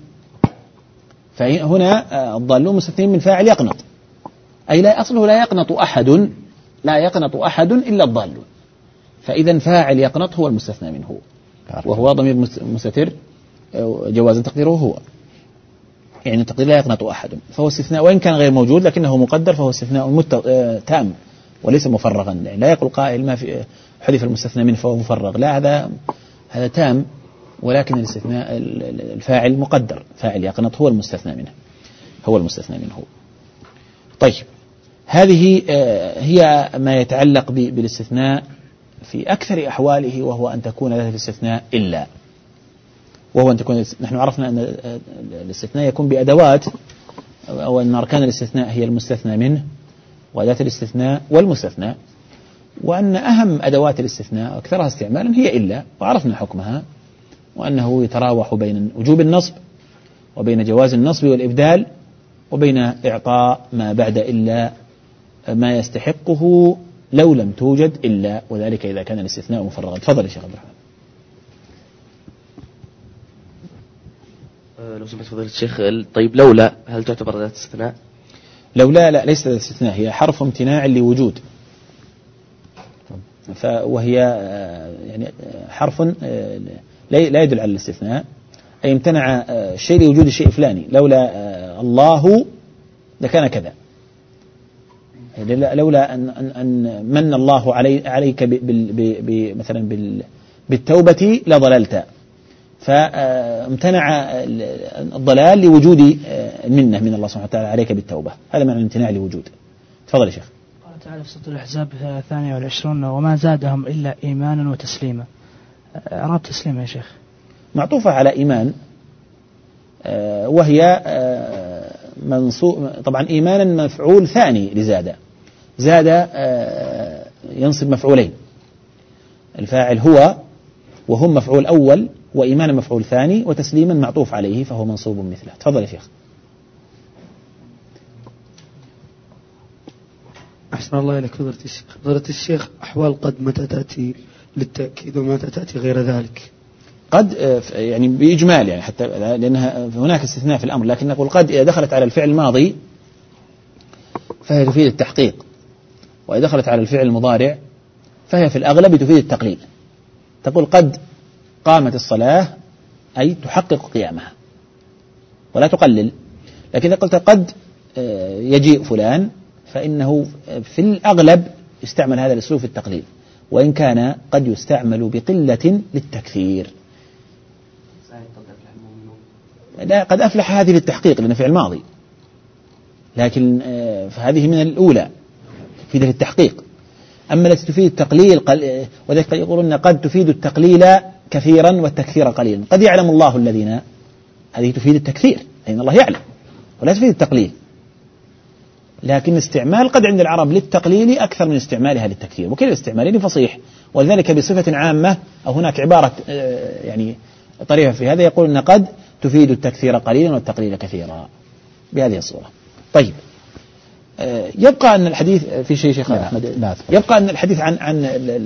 فهنا آه الضالون مستثنين من فاعل يقنط، أي لا أصله لا يقنط أحد، لا يقنط أحد إلا الضالون. فإذا فاعل يقنط هو المستثنى منه، وهو ضمير مستتر جوازا تقديره هو، يعني تقدير لا يقنط أحد، فهو استثناء وإن كان غير موجود لكنه مقدر، فهو استثناء مت... تام وليس مفرغا. يعني لا يقول قائل ما في حذف المستثنى منه فهو مفرغ، لا، هذا هذا تام، ولكن الاستثناء الفاعل مقدر، فاعل يقنط هو المستثنى منه، هو المستثنى منه. طيب، هذه هي ما يتعلق بالاستثناء في أكثر أحواله، وهو أن تكون أداة الاستثناء إلا، وهو أن تكون، نحن عرفنا أن الاستثناء يكون بأدوات، أو أن أركان الاستثناء هي المستثنى منه وأداة الاستثناء والمستثنى، وأن أهم أدوات الاستثناء أكثرها استعمالا هي إلا، وعرفنا حكمها، وأنه يتراوح بين وجوب النصب وبين جواز النصب والإبدال، وبين إعطاء ما بعد إلا ما يستحقه لو لم توجد إلا، وذلك إذا كان الاستثناء مفرغا. تفضل يا شيخ عبد الرحمن. أه لو سمحت فضيلة الشيخ، طيب لولا هل تعتبر أداة استثناء؟ لولا لا، ليست أداة استثناء، هي حرف امتناع لوجود، وهي يعني حرف لا يدل على الاستثناء، أي امتنع الشيء لوجود الشيء فلاني، لولا الله لكان كذا، لولا أن, أن, أن من الله علي عليك مثلا بالتوبة لضللت، فامتنع الضلال لوجود المنة من الله سبحانه وتعالى عليك بالتوبة، هذا معنى الامتناع لوجود. تفضل يا شيخ. قال تعالى في سورة الأحزاب الثانية والعشرون وما زادهم إلا إيمانا وتسليما. إعراب تسليما يا شيخ. معطوفة على إيمان، وهي منصوب طبعا، إيمانا مفعول ثاني لزاد، زاد ينصب مفعولين، الفاعل هو وهم مفعول أول، وإيمانا مفعول ثاني، وتسليما معطوف عليه فهو منصوب مثله. تفضل يا شيخ. أحسن الله إليك فضيلة الشيخ. فضيلة الشيخ، أحوال قد متى تأتي للتأكيد ومتى تأتي غير ذلك؟ قد يعني بإجمال، يعني حتى لأنها هناك استثناء في الأمر، لكن نقول قد إذا دخلت على الفعل الماضي فهي تفيد التحقيق، وإذا دخلت على الفعل المضارع فهي في الأغلب تفيد التقليل. تقول قد قامت الصلاة أي تحقق قيامها ولا تقلل، لكن إذا قلت قد يجيء فلان فإنه في الأغلب يستعمل هذا الأسلوب في التقليل، وإن كان قد يستعمل بقلة للتكثير. لا، قد أفلح هذه للتحقيق لأنه فعل ماضي، لكن فهذه من الأولى تفيد التحقيق. أما التي تفيد التقليل قل... وذلك يقولون قد تفيد التقليل كثيرا والتكثير قليلا. قد يعلم الله الذين، هذه تفيد التكثير لأن الله يعلم، ولا تفيد التقليل. لكن استعمال قد عند العرب للتقليل أكثر من استعمالها للتكثير، وكل الاستعمالين فصيح. ولذلك بصفة عامة أو هناك عبارة يعني طريفة في هذا، يقول أن قد تفيد التكثير قليلا والتقليل كثيرا بهذه الصورة. طيب، يبقى أن الحديث في شيء شيخ أحمد، يبقى أن الحديث عن عن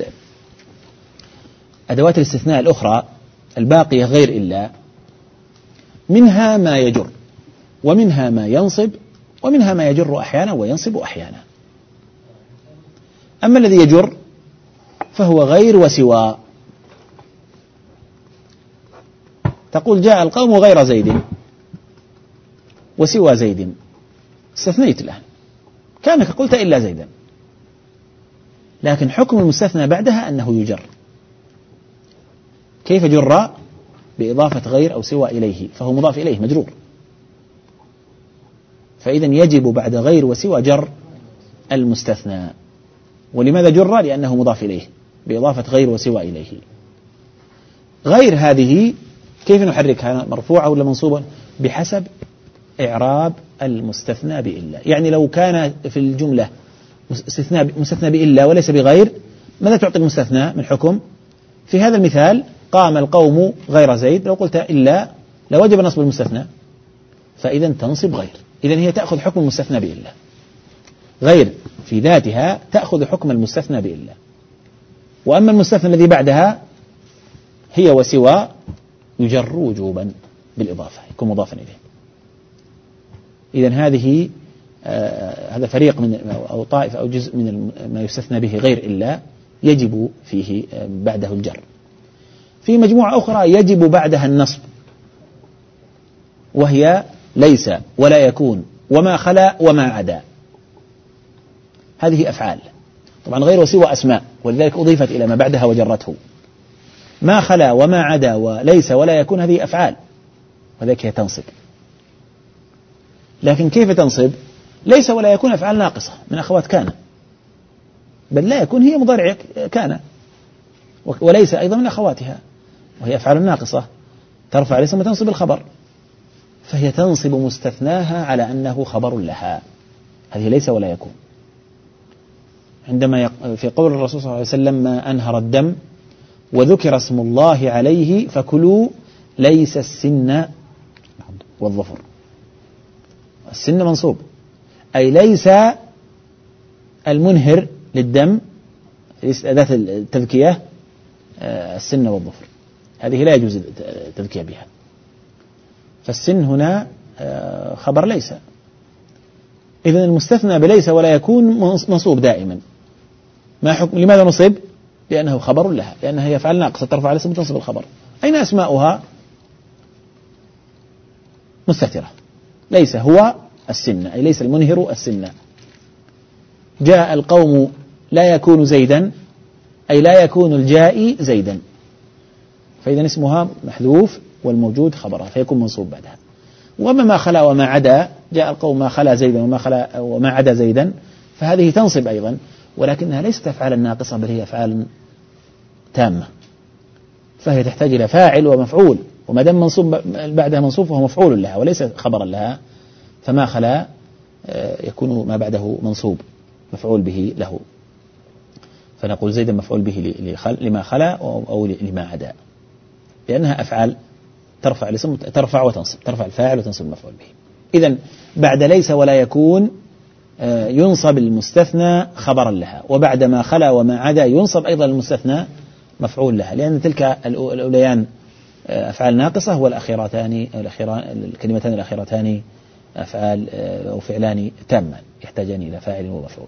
أدوات الاستثناء الأخرى الباقية غير إلا، منها ما يجر ومنها ما ينصب ومنها ما يجر أحيانا وينصب أحيانا. أما الذي يجر فهو غير وسوى. تقول جاء القوم غير زيد وسوى زيد، استثنيت الآن كأنك قلت إلا زيدا، لكن حكم المستثنى بعدها أنه يجر. كيف جر؟ بإضافة غير أو سوى إليه، فهو مضاف إليه مجرور، فإذا يجب بعد غير وسوى جر المستثنى. ولماذا جر؟ لأنه مضاف إليه بإضافة غير وسوى إليه. غير هذه كيف نحركها، مرفوعة ولا منصوبة؟ بحسب إعراب المستثنى بإلا. يعني لو كان في الجملة مستثنى مستثنى بإلا وليس بغير، ماذا تعطي المستثنى من حكم؟ في هذا المثال قام القوم غير زيد، لو قلت إلا لوجب نصب المستثنى، فإذا تنصب غير. إذن هي تأخذ حكم المستثنى بإلا. غير في ذاتها تأخذ حكم المستثنى بإلا. وأما المستثنى الذي بعدها هي وسوى يجر وجوبا بالإضافة، يكون مضافا إليه. إذن هذه آه هذا فريق من أو طائفة أو جزء من ما يستثنى به غير إلا يجب فيه آه بعده الجر. في مجموعة أخرى يجب بعدها النصب، وهي ليس ولا يكون وما خلا وما عدا. هذه أفعال، طبعا غير وسوى أسماء، ولذلك أضيفت إلى ما بعدها وجرته. ما خلا وما عدا وليس ولا يكون هذه أفعال، وذلك هي تنصب. لكن كيف تنصب؟ ليس ولا يكون أفعال ناقصة من أخوات كان، بل لا يكون هي مضارع كان، وليس أيضا من أخواتها، وهي أفعال ناقصة ترفع الاسم وتنصب الخبر، فهي تنصب مستثناها على أنه خبر لها. هذه ليس ولا يكون. عندما في قول الرسول صلى الله عليه وسلم ما أنهر الدم وذكر اسم الله عليه فكلوا ليس السن والظفر. السن منصوب، أي ليس المنهر للدم أداة التذكية السن والظفر، هذه لا يجوز التذكية بها. فالسن هنا خبر ليس. إذن المستثنى بليس ولا يكون منصوب دائما. ما حكم؟ لماذا نصب؟ لأنه خبر لها، لأنها يفعل ناقصة ترفع الاسم وتنصب الخبر. أين أسماؤها؟ مستترة. ليس هو السن، أي ليس المنهر السن. جاء القوم لا يكون زيدا، أي لا يكون الجائي زيدا، فإذا اسمها محذوف والموجود خبرها، فيكون منصوب بعدها. وما ما خلا وما عدا، جاء القوم ما خلا زيدا وما خلا وما عدا زيدا، فهذه تنصب أيضا، ولكنها ليست أفعالا ناقصة بل هي أفعال تامة، فهي تحتاج إلى فاعل ومفعول، وما دام منصوب بعدها منصوب فهو مفعول لها وليس خبرا لها، فما خلا يكون ما بعده منصوب مفعول به له، فنقول زيدا مفعول به لما خلا أو لما عدا، لأنها أفعال ترفع الاسم ترفع وتنصب، ترفع الفاعل وتنصب المفعول به. إذن بعد ليس ولا يكون ينصب المستثنى خبرا لها، وبعد ما خلا وما عدا ينصب أيضا المستثنى مفعول لها، لأن تلك الأوليان أفعال ناقصة، والأخيرتان الأخيران الكلمتان الأخيرتان أفعال أو فعلان تامان يحتاجان إلى فاعل ومفعول.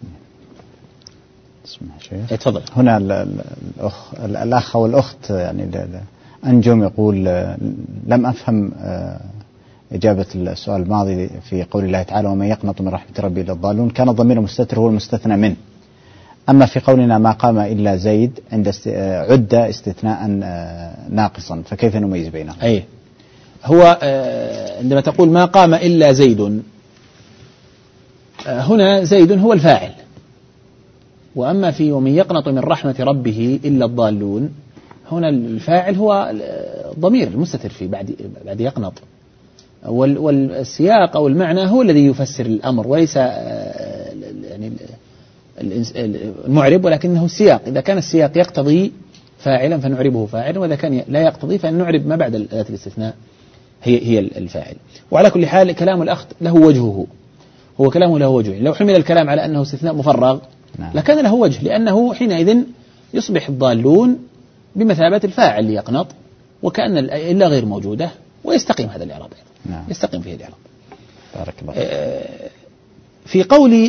تفضل. هنا الأخ الأخ والأخت يعني أنجم يقول لم أفهم إجابة السؤال الماضي في قول الله تعالى ومن يقنط من رحمة ربي إلا الضالون، كان الضمير المستتر هو المستثنى منه. أما في قولنا ما قام إلا زيد عند است... عد استثناء ناقصا، فكيف نميز بينهم؟ أي هو عندما تقول ما قام إلا زيد، هنا زيد هو الفاعل وأما في ومن يقنط من رحمة ربه إلا الضالون، هنا الفاعل هو ضمير المستتر فيه بعد بعد يقنط، والسياق أو المعنى هو الذي يفسر الأمر وليس يعني المعرب، ولكنه السياق. إذا كان السياق يقتضي فاعلا فنعربه فاعلا، وإذا كان لا يقتضي فنعرب ما بعد أداة الاستثناء هي هي الفاعل. وعلى كل حال كلام الأخ له وجهه، هو كلامه له وجه. لو حمل الكلام على أنه استثناء مفرغ نعم. لكان له وجه، لأنه حينئذ يصبح الضالون بمثابة الفاعل ليقنط، وكأن إلا غير موجودة، ويستقيم هذا الإعراب نعم. يستقيم فيه الإعراب. بارك الله. في قول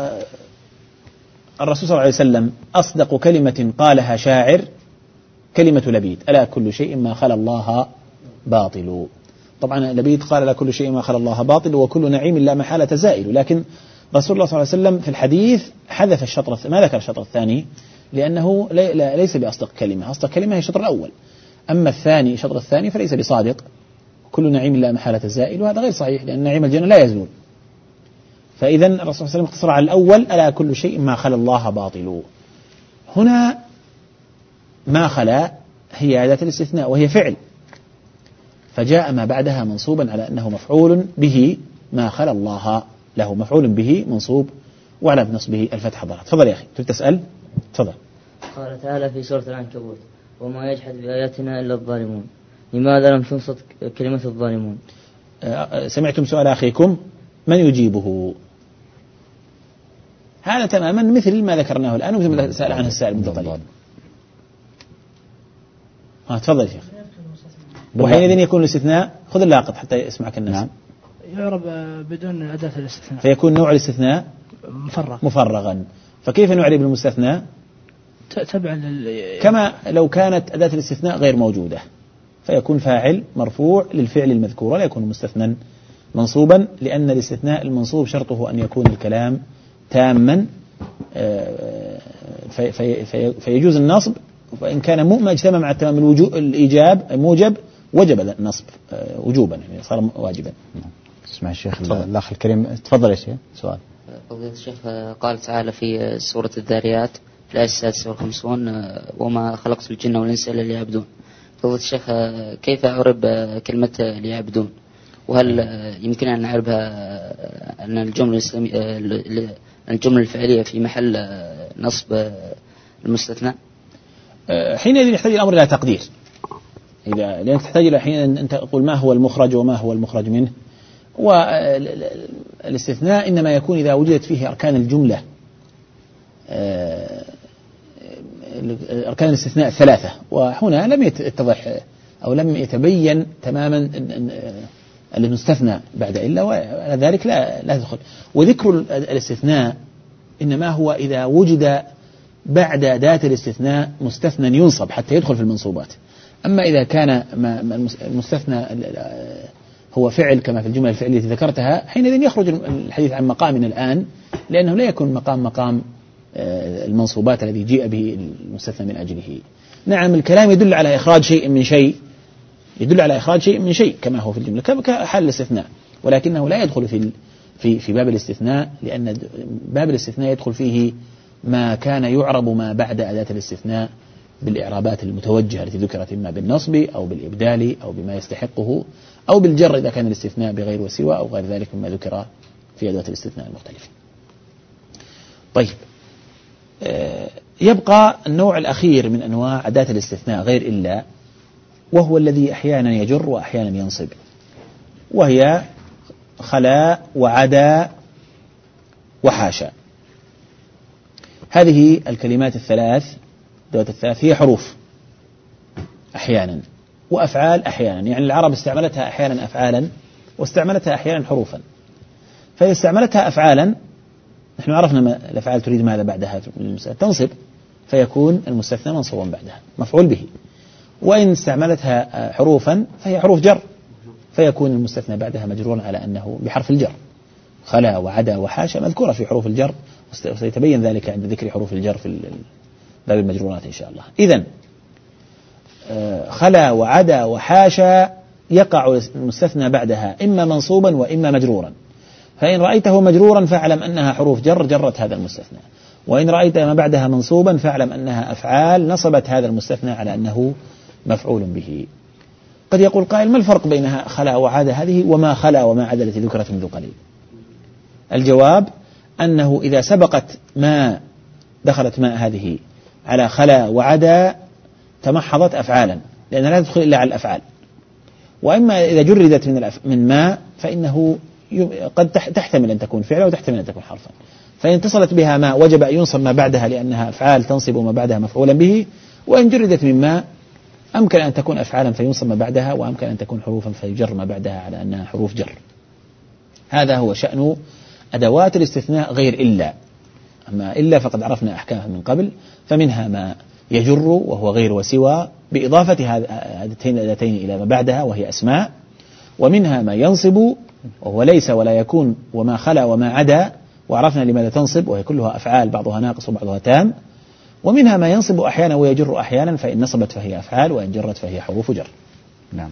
الرسول صلى الله عليه وسلم أصدق كلمة قالها شاعر كلمة لبيد ألا كل شيء ما خلا الله باطل. طبعا لبيد قال لا كل شيء ما خلا الله باطل وكل نعيم لا محالة زائل، لكن رسول الله صلى الله عليه وسلم في الحديث حذف الشطر، ما ذكر الشطر الثاني لأنه ليس بأصدق كلمة، أصدق كلمة هي الشطر الأول، أما الثاني الشطر الثاني فليس بصادق، كل نعيم لا محالة زائل، وهذا غير صحيح لأن نعيم الجنة لا يزول. فإذا الرسول صلى الله عليه وسلم اقتصر على الأول ألا كل شيء ما خلا الله باطل. هنا ما خلا هي أداة الاستثناء وهي فعل، فجاء ما بعدها منصوبا على أنه مفعول به ما خلا الله له، مفعول به منصوب وعلى نصبه الفتحة ضرر. تفضل يا أخي تسأل. تفضل. قال تعالى في سورة العنكبوت وما يجحد بآياتنا إلا الظالمون، لماذا لم تنصت كلمة الظالمون؟ سمعتم سؤال أخيكم، من يجيبه؟ هذا تماما مثل ما ذكرناه الآن ومثل ما سأل عنه السائل من طريق. ها تفضل يا شيخ. وحينئذ يكون الاستثناء، خذ اللاقط حتى يسمعك الناس. نعم. يعرب بدون أداة الاستثناء، فيكون نوع الاستثناء مفرغ مفرغا. فكيف نعرب المستثنى؟ تبعا لل... كما لو كانت أداة الاستثناء غير موجودة، فيكون فاعل مرفوع للفعل المذكور ولا يكون مستثنى منصوبا، لأن الاستثناء المنصوب شرطه أن يكون الكلام تاما، في في في فيجوز النصب، وإن كان مؤمن اجتمع مع التمام الإيجاب موجب وجب النصب وجوبا، يعني صار واجبا. اسمع الشيخ الأخ الكريم. تفضل يا شيخ. سؤال. فضيلة الشيخ قال تعالى في سورة الذاريات في الآية السادسة والخمسون وما خلقت الجن والإنس إلا ليعبدون. فضيلة الشيخ كيف أعرب كلمة ليعبدون؟ وهل يمكن أن نعربها أن الجملة الجملة الفعلية في محل نصب المستثنى؟ حينئذ يحتاج الأمر إلى تقدير، إذا لأنك تحتاج إلى حين أن تقول ما هو المخرج وما هو المخرج منه. والاستثناء إنما يكون إذا وجدت فيه أركان الجملة، أركان الاستثناء الثلاثة، وهنا لم يتضح أو لم يتبين تماما المستثنى بعد إلا، وعلى ذلك لا لا تدخل. وذكر الاستثناء إنما هو إذا وجد بعد أداة الاستثناء مستثنى ينصب حتى يدخل في المنصوبات. أما إذا كان المستثنى هو فعل كما في الجملة الفعلية التي ذكرتها، حينئذ يخرج الحديث عن مقامنا الآن، لأنه لا يكون مقام مقام المنصوبات الذي جيء به المستثنى من أجله. نعم الكلام يدل على إخراج شيء من شيء، يدل على إخراج شيء من شيء كما هو في الجملة كحال الاستثناء، ولكنه لا يدخل في في في باب الاستثناء، لأن باب الاستثناء يدخل فيه ما كان يعرب ما بعد أداة الاستثناء بالإعرابات المتوجهة التي ذكرت إما بالنصب أو بالإبدال أو بما يستحقه أو بالجر إذا كان الاستثناء بغير وسوى أو غير ذلك مما ذكر في أدوات الاستثناء المختلفة. طيب، يبقى النوع الأخير من أنواع أداة الاستثناء غير إلا، وهو الذي أحيانا يجر وأحيانا ينصب، وهي خلا وعدا وحاشا. هذه الكلمات الثلاث أدوات الثلاث هي حروف أحيانا وأفعال أحيانا، يعني العرب استعملتها أحيانا أفعالا واستعملتها أحيانا حروفا. فإذا استعملتها أفعالا نحن عرفنا ما الأفعال تريد ماذا بعدها تنصب، فيكون المستثنى منصوبا بعدها مفعول به. وإن استعملتها حروفا فهي حروف جر، فيكون المستثنى بعدها مجرورا على أنه بحرف الجر. خلا وعدا وحاشا مذكورة في حروف الجر، وسيتبين ذلك عند ذكر حروف الجر في باب المجرورات إن شاء الله. إذن خلا وعدا وحاشا يقع المستثنى بعدها إما منصوبا وإما مجرورا، فإن رأيته مجرورا فاعلم أنها حروف جر جرت هذا المستثنى، وإن رأيت ما بعدها منصوبا فاعلم أنها أفعال نصبت هذا المستثنى على أنه مفعول به. قد يقول قائل: ما الفرق بينها خلا وعدا هذه وما خلا وما عدا التي ذكرت منذ قليل؟ الجواب أنه إذا سبقت ما دخلت ما هذه على خلا وعدا تمحضت أفعالا، لأنها لا تدخل إلا على الأفعال. وإما إذا جردت من الأف... من ما فإنه قد تحتمل أن تكون فعلا وتحتمل أن تكون حرفا، فإن اتصلت بها ما وجب أن ينصب ما بعدها لأنها أفعال تنصب ما بعدها مفعولا به، وإن جردت من ما أمكن أن تكون أفعالا فينصب ما بعدها، وأمكن أن تكون حروفا فيجر ما بعدها على أنها حروف جر. هذا هو شأن أدوات الاستثناء غير إلا. أما إلا فقد عرفنا أحكامها من قبل، فمنها ما يجر وهو غير وسوى بإضافة هاتين الأداتين إلى ما بعدها وهي أسماء، ومنها ما ينصب وهو ليس ولا يكون وما خلا وما عدا، وعرفنا لماذا تنصب وهي كلها أفعال بعضها ناقص وبعضها تام، ومنها ما ينصب أحيانا ويجر أحيانا، فإن نصبت فهي أفعال وإن جرت فهي حروف جر. نعم.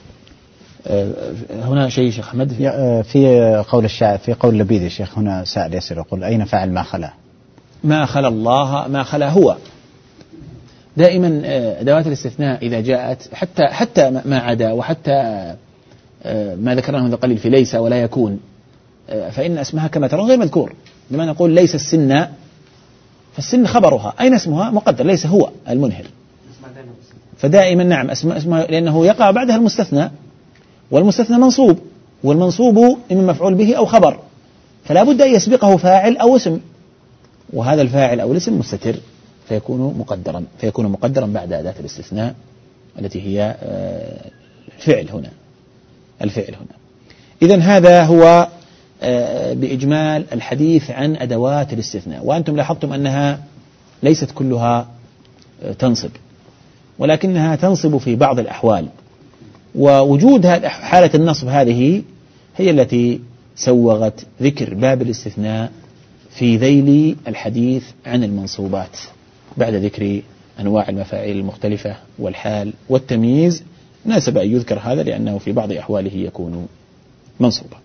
هنا شيء شيخ أحمد في قول الشاعر في قول لبيد يا شيخ، هنا سائل يسأل يقول: أين فعل ما خلا؟ ما خلا الله ما خلا هو. دائما أدوات الاستثناء إذا جاءت حتى حتى ما عدا وحتى ما ذكرناه منذ قليل في ليس ولا يكون، فإن اسمها كما ترون غير مذكور. لما نقول ليس السن، فالسن خبرها، أين اسمها؟ مقدر، ليس هو المنهر. فدائما نعم اسمها لأنه يقع بعدها المستثنى، والمستثنى منصوب، والمنصوب إما مفعول به أو خبر، فلا بد أن يسبقه فاعل أو اسم، وهذا الفاعل أو الاسم مستتر فيكون مقدرا فيكون مقدرا بعد أداة الاستثناء التي هي الفعل هنا الفعل هنا. إذن هذا هو بإجمال الحديث عن أدوات الاستثناء. وأنتم لاحظتم أنها ليست كلها تنصب، ولكنها تنصب في بعض الأحوال، ووجود حالة النصب هذه هي التي سوغت ذكر باب الاستثناء في ذيل الحديث عن المنصوبات بعد ذكر أنواع المفاعيل المختلفة والحال والتمييز. ناسب أن يذكر هذا لأنه في بعض أحواله يكون منصوبا.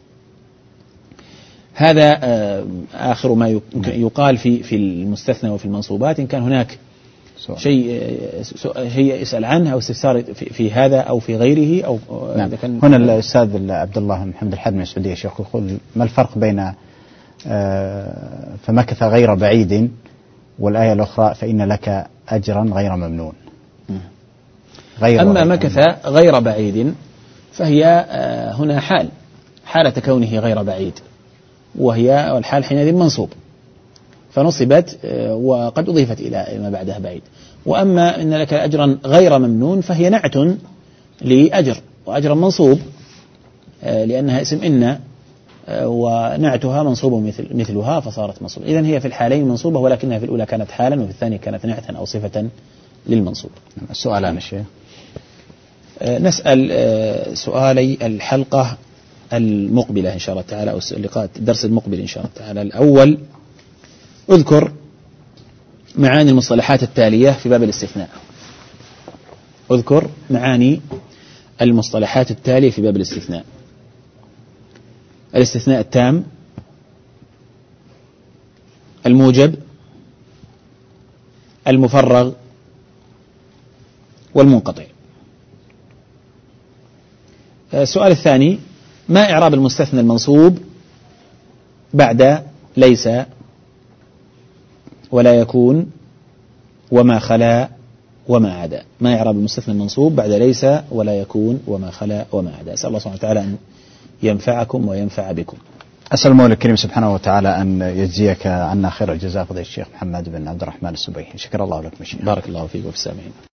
هذا آخر ما يقال في في المستثنى وفي المنصوبات. إن كان هناك شيء شيء يسأل عنه أو استفسار في, في هذا أو في غيره أو نعم. هنا الأستاذ عبد الله محمد الحاد من السعودية شيخ يقول: ما الفرق بين فمكث غير بعيد والآية الأخرى فإن لك أجرا غير ممنون؟ غير أما مكث غير بعيد فهي هنا حال حالة كونه غير بعيد، وهي الحال حينئذ منصوب فنصبت وقد أضيفت إلى ما بعدها بعيد. وأما إن لك أجرا غير ممنون فهي نعت لأجر، وأجرا منصوب لأنها اسم إن ونعتها منصوب مثل مثلها فصارت منصوبة. إذن هي في الحالين منصوبة، ولكنها في الأولى كانت حالا وفي الثانية كانت نعتا أو صفة للمنصوب. السؤال عن الشيء نسأل سؤالي الحلقة المقبلة إن شاء الله تعالى، أو اللقاء الدرس المقبل إن شاء الله تعالى. الأول: اذكر معاني المصطلحات التالية في باب الاستثناء. اذكر معاني المصطلحات التالية في باب الاستثناء: الاستثناء التام، الموجب، المفرغ، والمنقطع. السؤال الثاني: ما إعراب المستثنى المنصوب بعد ليس ولا يكون وما خلا وما عدا؟ ما إعراب المستثنى المنصوب بعد ليس ولا يكون وما خلا وما عدا؟ أسأل الله سبحانه وتعالى أن ينفعكم وينفع بكم. أسأل المولى الكريم سبحانه وتعالى أن يجزيك عنا خير الجزاء فضيلة الشيخ محمد بن عبد الرحمن السبيحي. شكر الله لكم. بارك الله فيك وفي السامعين.